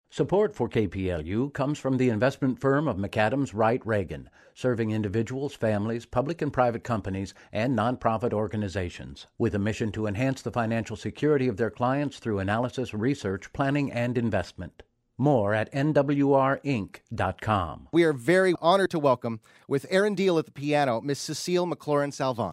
Support for KPLU comes from the investment firm of McAdams Wright Reagan, serving individuals, families, public and private companies, and nonprofit organizations, with a mission to enhance the financial security of their clients through analysis, research, planning, and investment. More at nwrinc.com. We are very honored to welcome, with Aaron Deal at the piano, Miss Cecile McLaurin-Salvant.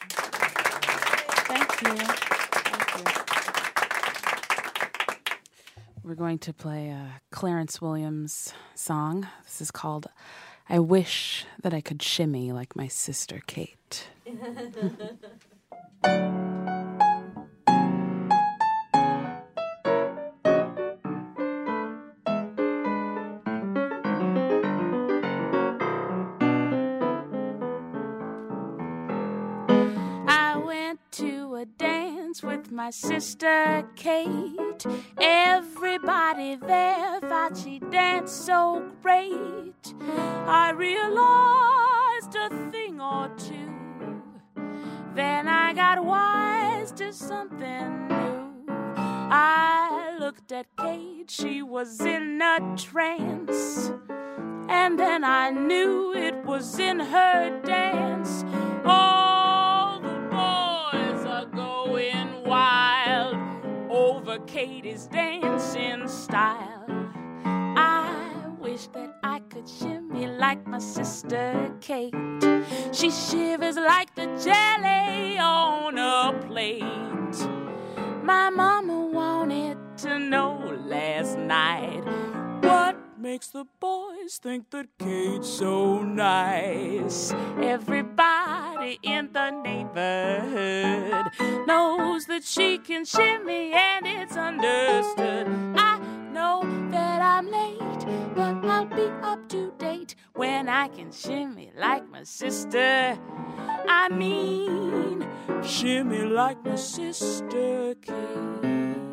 Thank you. We're going to play a Clarence Williams song. This is called I Wish That I Could Shimmy Like My Sister Kate. I went to a dance with my sister Kate. Everybody there thought she danced so great. I realized a thing or two. Then I got wise to something new. I looked at Kate, she was in a trance. And then I knew it was in her dance. All the boys are going wild over Katie's dancing style. I wish that I could shimmy like my sister Kate. She shivers like the jelly on a plate. My mama wanted to know last night, what makes the boys think that Kate's so nice? Everybody in the neighborhood knows that she can shimmy and it's understood. I know that I'm late, but I'll be up to date when I can shimmy like my sister. I mean, shimmy like my sister Kate.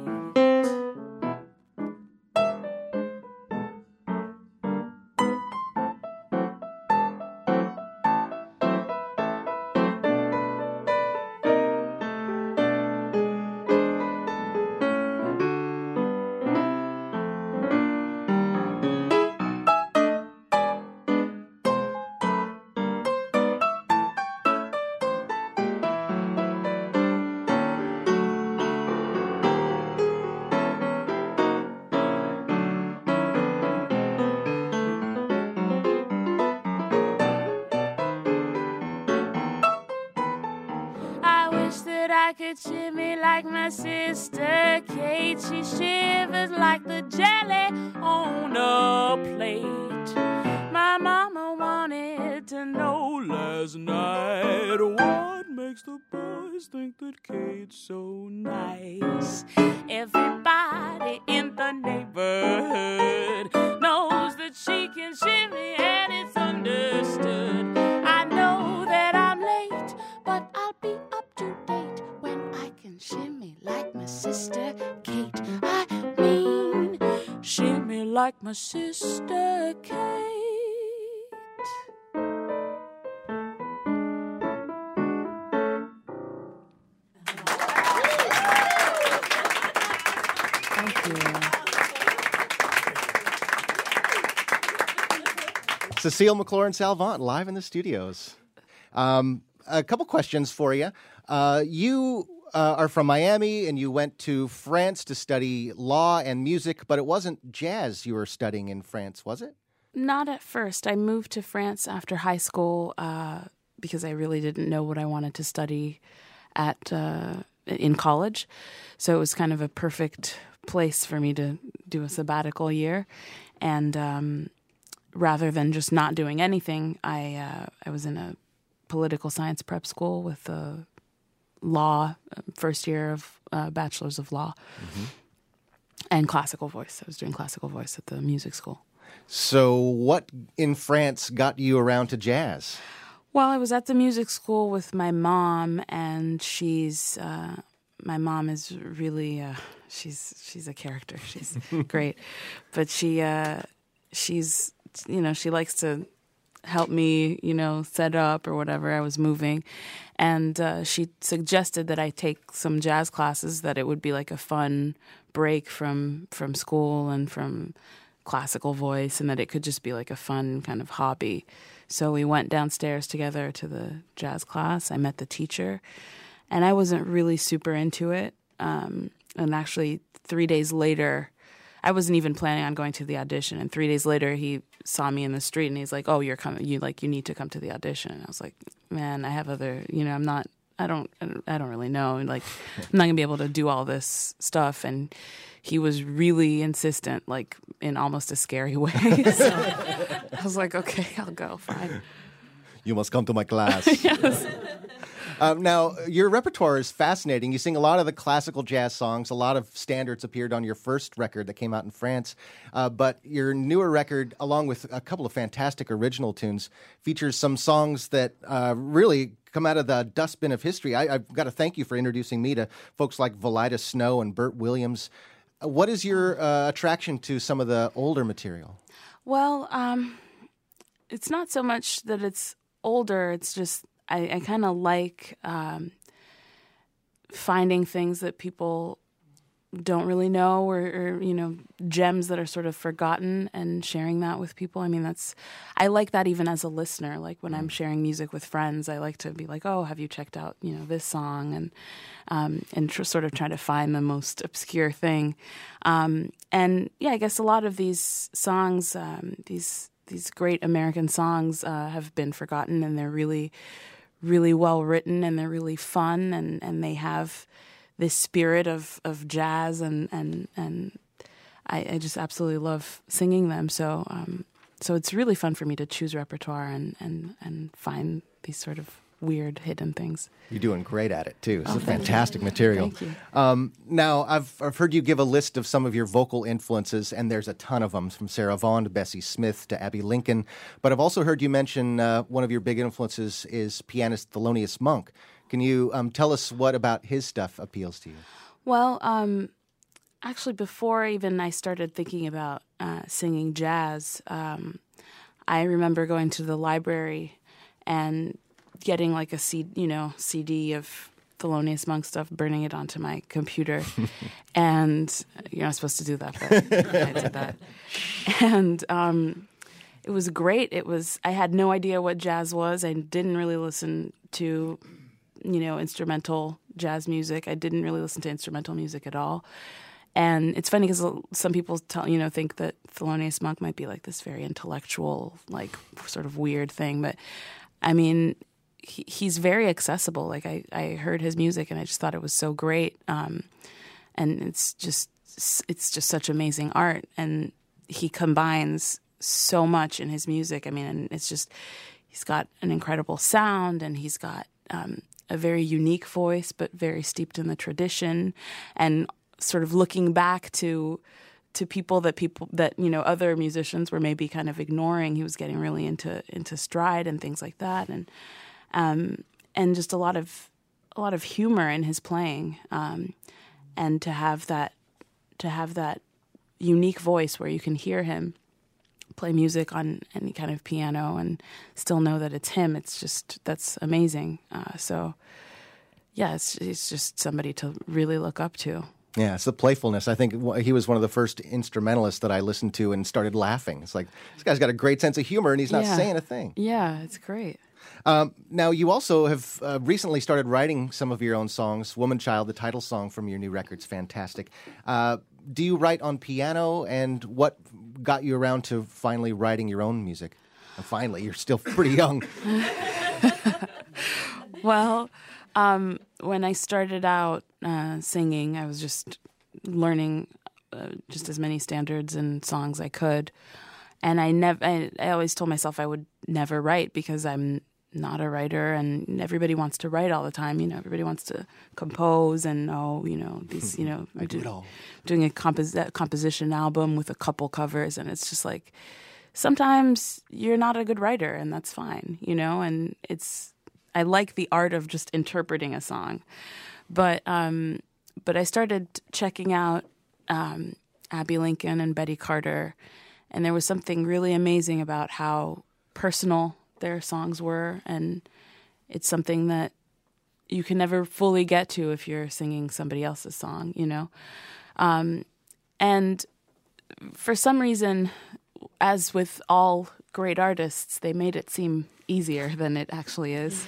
I could shimmy like my sister Kate. She shivers like the jelly on a plate. My mama wanted to know last night, what makes the boys think that Kate's so nice? Everybody in the neighborhood knows that she can shimmy and it's understood. I know that I'm late, but I'll be up to date when I can shimmy like my sister Kate. I mean, shimmy like my sister Kate. Thank you. Cecile McLaurin-Salvant, live in the studios. A couple questions for you. You are from Miami, and you went to France to study law and music, but it wasn't jazz you were studying in France, was it? Not at first. I moved to France after high school because I really didn't know what I wanted to study in college. So it was kind of a perfect place for me to do a sabbatical year. And rather than just not doing anything, I was in a political science prep school with law, first year of bachelor's of law, and classical voice. I was doing classical voice at the music school. So what in France got you around to jazz? Well, I was at the music school with my mom, and my mom is really, she's a character. She's great. But she likes to help me, set up or whatever. I was moving. And she suggested that I take some jazz classes, that it would be like a fun break from school and from classical voice, and that it could just be like a fun kind of hobby. So we went downstairs together to the jazz class. I met the teacher, and I wasn't really super into it. And actually, 3 days later, I wasn't even planning on going to the audition. And 3 days later, he saw me in the street, and he's like, "Oh, you're coming. You need to come to the audition." And I was like, "Man, I have other. I'm not. I don't really know. And I'm not gonna be able to do all this stuff." And he was really insistent, like in almost a scary way. So I was like, "Okay, I'll go. Fine. You must come to my class." Yes. Now, your repertoire is fascinating. You sing a lot of the classical jazz songs. A lot of standards appeared on your first record that came out in France. But your newer record, along with a couple of fantastic original tunes, features some songs that really come out of the dustbin of history. I've got to thank you for introducing me to folks like Valida Snow and Bert Williams. What is your attraction to some of the older material? Well, it's not so much that it's older. It's just I kind of like finding things that people don't really know, or gems that are sort of forgotten, and sharing that with people. I mean, I like that even as a listener. Like when I'm sharing music with friends, I like to be like, "Oh, have you checked out this song?" and sort of try to find the most obscure thing. And yeah, I guess a lot of these songs, these great American songs, have been forgotten, and they're really, really well written, and they're really fun, and they have this spirit of jazz, and I just absolutely love singing them. So it's really fun for me to choose repertoire and find these sort of weird hidden things. You're doing great at it too. It's fantastic material. Thank you. Now, I've heard you give a list of some of your vocal influences, and there's a ton of them, from Sarah Vaughan to Bessie Smith to Abbey Lincoln. But I've also heard you mention one of your big influences is pianist Thelonious Monk. Can you tell us what about his stuff appeals to you? Well, actually, before even I started thinking about singing jazz, I remember going to the library and getting like a CD of Thelonious Monk stuff, burning it onto my computer. And you're not supposed to do that, but I did that. And it was great. I had no idea what jazz was. I didn't really listen to instrumental jazz music. I didn't really listen to instrumental music at all. And it's funny because some people think that Thelonious Monk might be like this very intellectual, like sort of weird thing. But I mean, he's very accessible. Like I heard his music and I just thought it was so great. And it's just such amazing art. And he combines so much in his music. I mean, and it's just, he's got an incredible sound, and he's got a very unique voice, but very steeped in the tradition, and sort of looking back to people that other musicians were maybe kind of ignoring. He was getting really into stride and things like that, and just a lot of humor in his playing, and to have that unique voice where you can hear him play music on any kind of piano and still know that it's him. That's amazing. So yeah, it's just somebody to really look up to. Yeah, it's the playfulness. I think he was one of the first instrumentalists that I listened to and started laughing. It's like, this guy's got a great sense of humor and he's not saying a thing. Yeah, it's great. Now, you also have recently started writing some of your own songs. Woman Child, the title song from your new record's fantastic. Do you write on piano, and what got you around to finally writing your own music? And finally, you're still pretty young. Well, when I started out singing, I was just learning just as many standards and songs I could. And I always told myself I would never write because I'm not a writer, and everybody wants to write all the time. Everybody wants to compose, and we're doing a composition album with a couple covers, and it's just like, sometimes you're not a good writer, and that's fine, and I like the art of just interpreting a song. But I started checking out Abbey Lincoln and Betty Carter, and there was something really amazing about how personal their songs were, and it's something that you can never fully get to if you're singing somebody else's song, you know? And for some reason, as with all great artists, they made it seem easier than it actually is.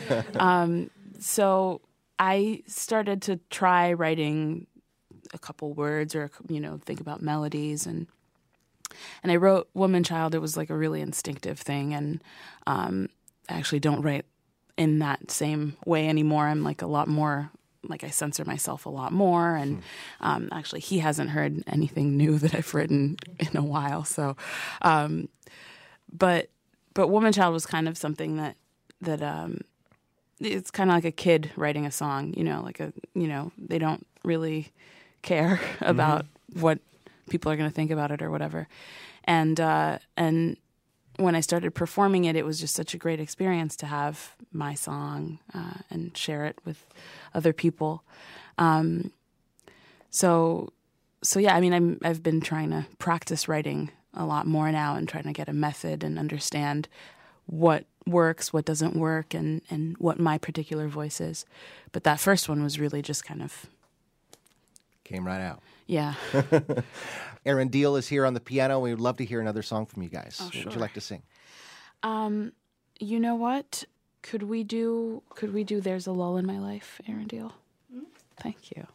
So I started to try writing a couple words or, you know, think about melodies. And I wrote Woman Child. It was like a really instinctive thing. And I actually don't write in that same way anymore. I'm like a lot more, like I censor myself a lot more. And actually he hasn't heard anything new that I've written in a while. So, but Woman Child was kind of something that it's kind of like a kid writing a song, you know, they don't really care about what people are going to think about it or whatever. And when I started performing it, it was just such a great experience to have my song and share it with other people. So yeah, I mean, I've been trying to practice writing a lot more now and trying to get a method and understand what works, what doesn't work, and what my particular voice is. But that first one was really just kind of... Came right out. Yeah. Erin Diehl is here on the piano. We would love to hear another song from you guys. Oh, what sure. would you like to sing? You know what? Could we do There's a Lull in My Life, Erin Diehl? Mm-hmm. Thank you.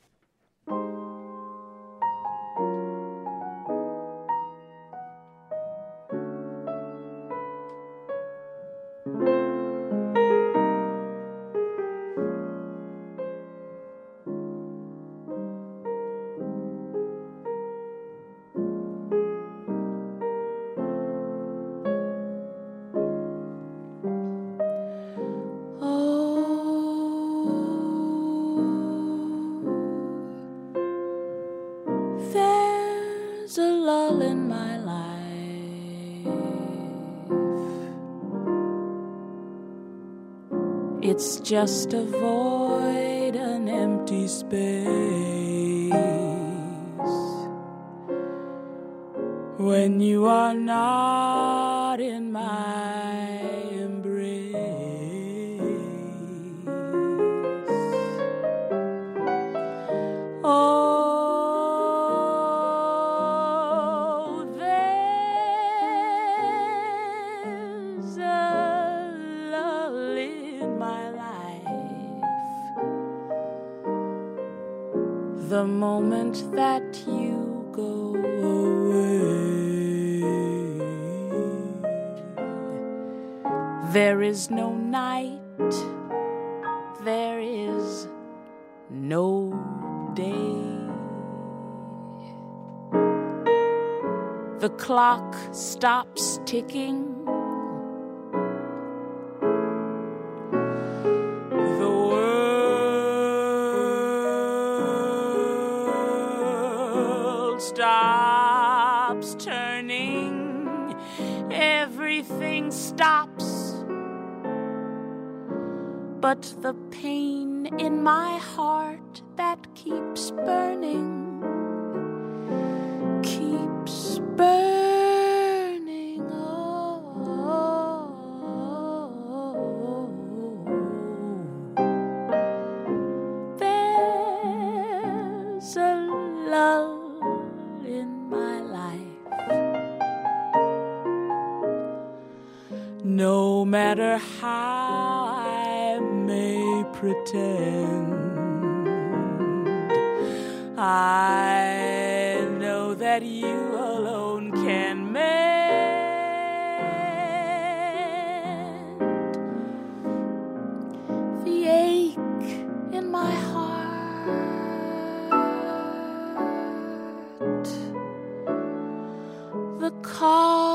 There's a lull in my life. It's just a void, an empty space. When you are not in my embrace. Oh, there's a lull in my life. The moment that you go away, there is no night, there is no day. The clock stops ticking. The world stops turning. Everything stops. But the pain in my heart that keeps burning, keeps burning. Oh, there's a lull in my life. No matter how I may pretend, I know that you alone can mend the ache in my heart, the cause